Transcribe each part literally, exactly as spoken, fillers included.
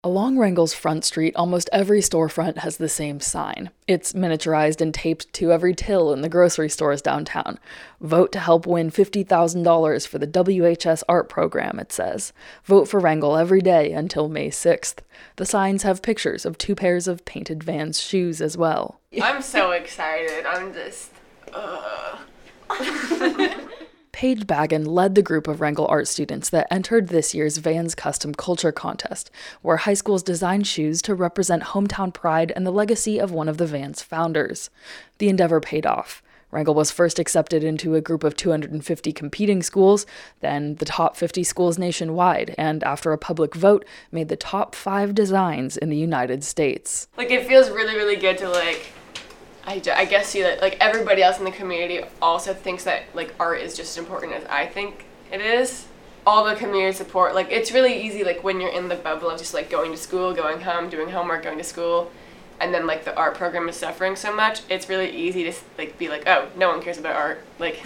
Along Wrangell's Front Street, almost every storefront has the same sign. It's miniaturized and taped to every till in the grocery stores downtown. Vote to help win fifty thousand dollars for the W H S art program, it says. Vote for Wrangell every day until May sixth. The signs have pictures of two pairs of painted Vans shoes as well. I'm so excited. I'm just... Uh. Paige Baggin led the group of Wrangell art students that entered this year's Vans Custom Culture Contest, where high schools designed shoes to represent hometown pride and the legacy of one of the Vans founders. The endeavor paid off. Wrangell was first accepted into a group of two hundred fifty competing schools, then the top fifty schools nationwide, and after a public vote, made the top five designs in the United States. Like, it feels really, really good to, like, I, I guess see that, like, everybody else in the community also thinks that, like, art is just as important as I think it is. All the community support, like, it's really easy, like, when you're in the bubble of just, like, going to school, going home, doing homework, going to school, and then, like, the art program is suffering so much, it's really easy to, like, be like, oh, no one cares about art, like,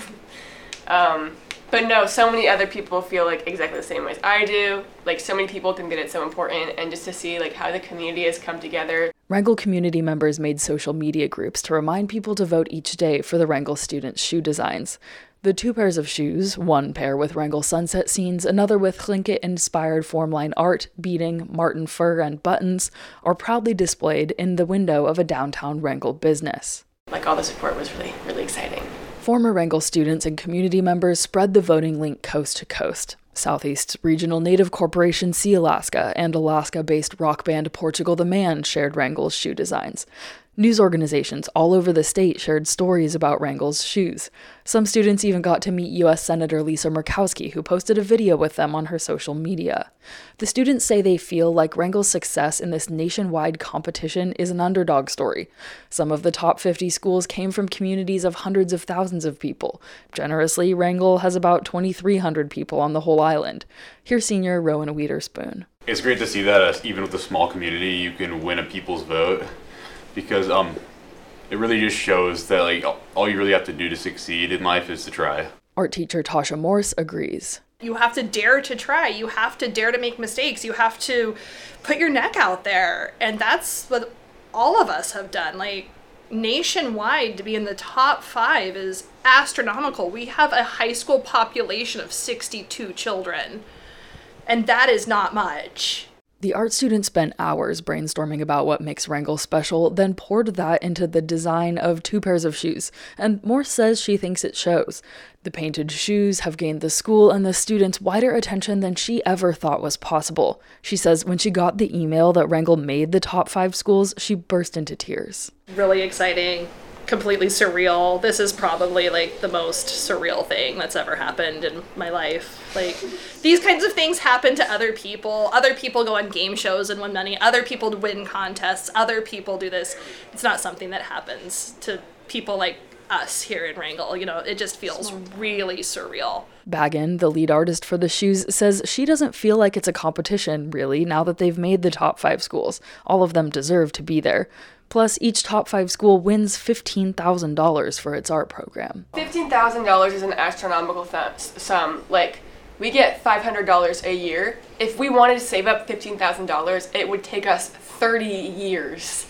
um, but no, so many other people feel, like, exactly the same way as I do, like, so many people think that it's so important, and just to see, like, how the community has come together. Wrangell community members made social media groups to remind people to vote each day for the Wrangell students' shoe designs. The two pairs of shoes, one pair with Wrangell sunset scenes, another with Tlingit-inspired formline art, beading, marten fur, and buttons, are proudly displayed in the window of a downtown Wrangell business. Like, all the support was really, really exciting. Former Wrangell students and community members spread the voting link coast to coast. Southeast Regional Native Corporation Sealaska and Alaska-based rock band Portugal the Man shared Wrangell's shoe designs. News organizations all over the state shared stories about Wrangell's shoes. Some students even got to meet U S Senator Lisa Murkowski, who posted a video with them on her social media. The students say they feel like Wrangell's success in this nationwide competition is an underdog story. Some of the top fifty schools came from communities of hundreds of thousands of people. Generously, Wrangell has about twenty-three hundred people on the whole island. Here's senior Rowan Wiederspoon. It's great to see that uh, even with a small community, you can win a people's vote. Because um, it really just shows that, like, all you really have to do to succeed in life is to try. Art teacher Tasha Morse agrees. You have to dare to try. You have to dare to make mistakes. You have to put your neck out there. And that's what all of us have done. Like, nationwide, to be in the top five is astronomical. We have a high school population of sixty-two children. And that is not much. The art students spent hours brainstorming about what makes Wrangell special, then poured that into the design of two pairs of shoes, and Morse says she thinks it shows. The painted shoes have gained the school and the students wider attention than she ever thought was possible. She says when she got the email that Wrangell made the top five schools, she burst into tears. Really exciting. Completely surreal. This is probably like the most surreal thing that's ever happened in my life. Like, these kinds of things happen to other people. Other people go on game shows and win money. Other people win contests. Other people do this. It's not something that happens to people like us here in Wrangell. You know, it just feels really surreal. Baggin, the lead artist for the shoes, says she doesn't feel like it's a competition, really, now that they've made the top five schools. All of them deserve to be there. Plus, each top five school wins fifteen thousand dollars for its art program. fifteen thousand dollars is an astronomical th- sum. Like, we get five hundred dollars a year. If we wanted to save up fifteen thousand dollars, it would take us thirty years.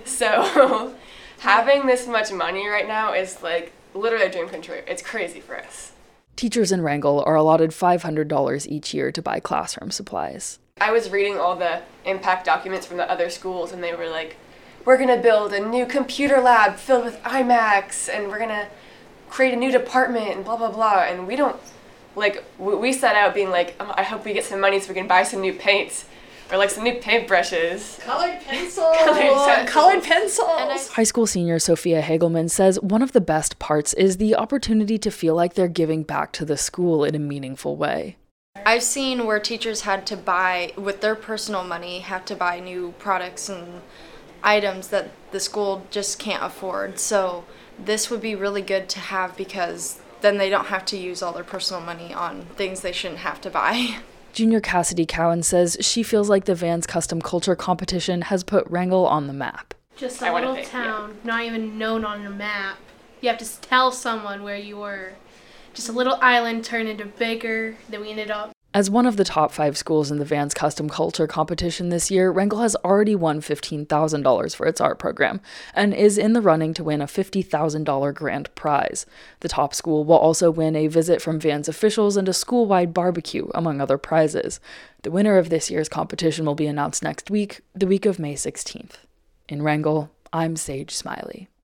So, having this much money right now is, like, literally a dream come true. It's crazy for us. Teachers in Wrangell are allotted five hundred dollars each year to buy classroom supplies. I was reading all the impact documents from the other schools, and they were like, we're going to build a new computer lab filled with iMacs, and we're going to create a new department, and blah, blah, blah. And we don't, like, we set out being like, oh, I hope we get some money so we can buy some new paints, or like some new paintbrushes. Colored pencils. Colored pencils. Colored pencils. High school senior Sophia Hagelman says one of the best parts is the opportunity to feel like they're giving back to the school in a meaningful way. I've seen where teachers had to buy, with their personal money, have to buy new products and items that the school just can't afford. So this would be really good to have because then they don't have to use all their personal money on things they shouldn't have to buy. Junior Cassidy Cowan says she feels like the Vans Custom Culture Competition has put Wrangell on the map. Just a little town, yeah. Not even known on a map. You have to tell someone where you were. Just a little island turned into bigger, then we ended up As one of the top five schools in the Vans Custom Culture competition this year, Wrangell has already won fifteen thousand dollars for its art program and is in the running to win a fifty thousand dollars grand prize. The top school will also win a visit from Vans officials and a school-wide barbecue, among other prizes. The winner of this year's competition will be announced next week, the week of May sixteenth. In Wrangell, I'm Sage Smiley.